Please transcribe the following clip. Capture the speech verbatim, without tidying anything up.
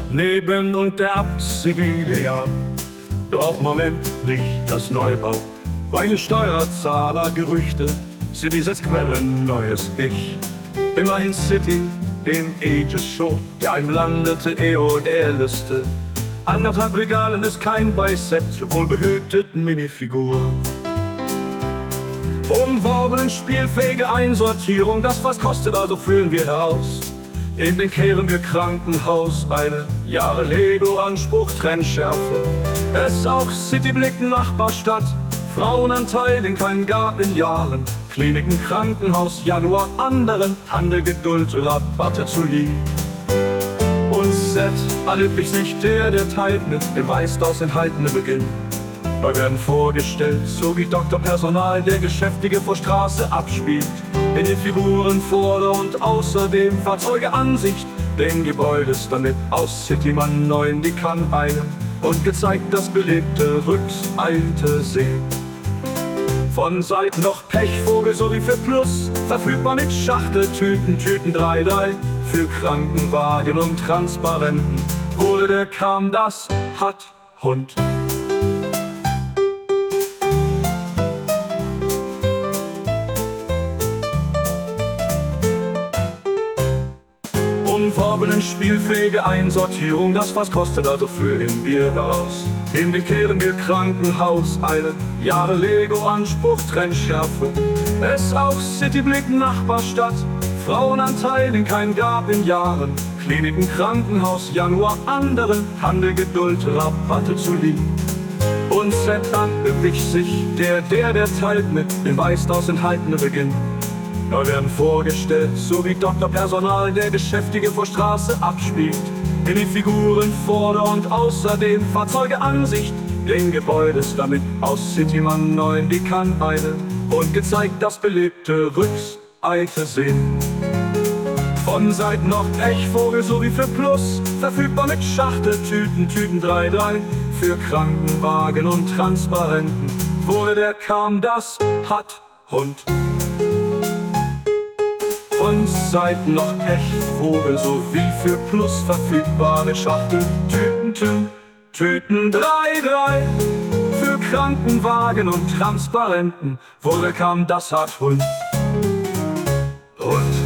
Neben und der Abt Sibilia. Doch Moment, nicht das Neubau. Meine Steuerzahler Gerüchte sind dieses Quellen neues Ich. Immerhin City, den Aegis Show, der einem landete E O der Liste. Anderthalb Regalen ist kein Beisett, wohlbehüteten Minifigur. Umworbenen spielfähige Einsortierung, das was kostet, also fühlen wir heraus. In den kehren wir Krankenhaus, eine Jahre Lego-Anspruch, Trennschärfe. Es auch Cityblick, Nachbarstadt, Frauenanteil in kein Garten in Jahren. Kliniken, Krankenhaus, Januar, anderen, Handel, Geduld, Rabatte zu lieb. Und Set, allüblich nicht der, der teilt mit, dem meist aus enthaltene Beginn. Neu werden vorgestellt, so wie Doktorpersonal, der Geschäftige vor Straße abspielt. In den Figuren Vorder- und außerdem Fahrzeugeansicht, den Gebäudes damit aus Cityman neun, die kann einem und gezeigt das belebte Rücksalte sehen. Von Seiten noch Pechvogel sowie für Plus, verfügbar mit Schachteltüten, Tüten drei drei, für Krankenwagen und Transparenten. Wurde der kam, das hat Hund. Umworbenen spielfähige Einsortierung, das was kostet, also füllen wir raus. In den kehren wir Krankenhaus, eine Jahre Lego-Anspruch, Trennschärfe. Es auch Cityblick, Nachbarstadt, Frauenanteil in kein gab in Jahren. Kliniken, Krankenhaus, Januar, anderen, Handel, Geduld, Rabatte zu lieb. Und Set dann bewich sich, der, der, der teilt mit, dem meist aus enthaltene Beginn. Neu werden vorgestellt, so wie Doktorpersonal, der Geschäftige vor Straße abspielt. In den Figuren Vorder- und außerdem Fahrzeugeansicht, den Gebäudes damit aus Cityman neun, die kann eine und gezeigt das belebte Rückseite sehen. Von Seiten noch Pechvogel sowie für Plus, verfügbar mit Schachteltüten, Tüten drei drei, für Krankenwagen und Transparenten. Wurde der kam, das hat Hund. Und Seiten noch Pechvogel sowie für Plus verfügbare Schachtel, Tüten, Tüten, Tüten drei drei, für Krankenwagen und Transparenten. Wurde kam, das hat Hund. Und